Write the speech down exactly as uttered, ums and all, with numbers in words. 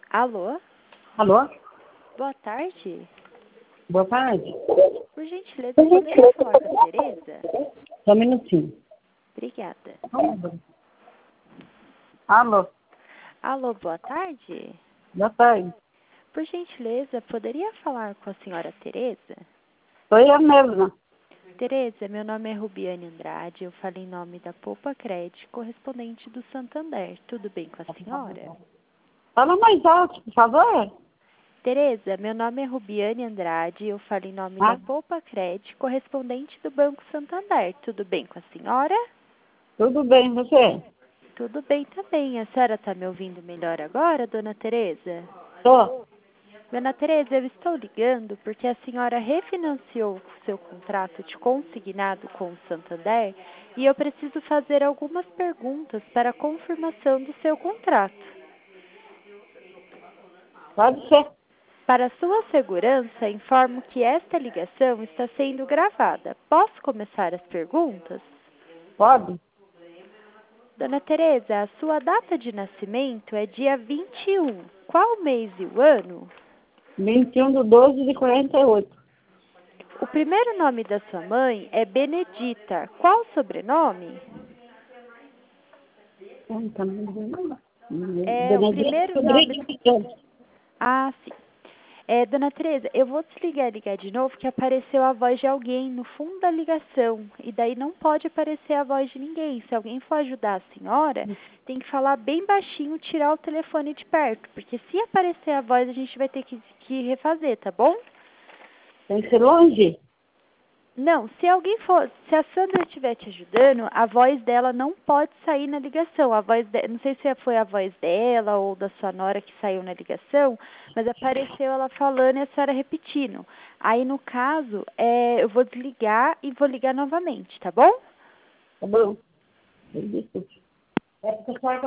Alô? Alô? Boa tarde. Boa tarde. Por gentileza, poderia falar com a Tereza? Só um minutinho. Obrigada. Alô? Alô, boa tarde. Boa tarde. Por gentileza, poderia falar com a senhora Tereza? Sou eu mesma. Tereza, meu nome é Rubiane Andrade, eu falo em nome da Poupa Crédito, correspondente do Santander. Tudo bem com a senhora? Fala mais alto, por favor. Tereza, meu nome é Rubiane Andrade, eu falo em nome Ah, da Poupa Crédito, correspondente do Banco Santander. Tudo bem com a senhora? tudo bem, você? Tudo bem também. A senhora está me ouvindo melhor agora, dona Tereza? Tô. Dona Tereza, eu estou ligando porque a senhora refinanciou o seu contrato de consignado com o Santander e eu preciso fazer algumas perguntas para a confirmação do seu contrato. Pode ser. Para sua segurança, informo que esta ligação está sendo gravada. Posso começar as perguntas? Pode? Dona Tereza, a sua data de nascimento é dia vinte e um. Qual mês e o ano? vinte e um de doze de quarenta e oito. O primeiro nome da sua mãe é Benedita. Qual o sobrenome? Hum, tá me dizendo? É o Benedito primeiro nome... Rodrigues de Campos. Ah, sim. É, dona Tereza, eu vou desligar e ligar de novo que apareceu a voz de alguém no fundo da ligação. E daí não pode aparecer a voz de ninguém. Se alguém for ajudar a senhora, tem que falar bem baixinho, tirar o telefone de perto. Porque se aparecer a voz, a gente vai ter que, que refazer, tá bom? Tem que ser longe. Não, se alguém for, se a Sandra estiver te ajudando, a voz dela não pode sair na ligação. A voz de, não sei se foi a voz dela ou da sua nora que saiu na ligação, mas apareceu ela falando e a senhora repetindo. Aí, no caso, é, eu vou desligar e vou ligar novamente, tá bom? Tá bom? Desculpe. É porque a senhora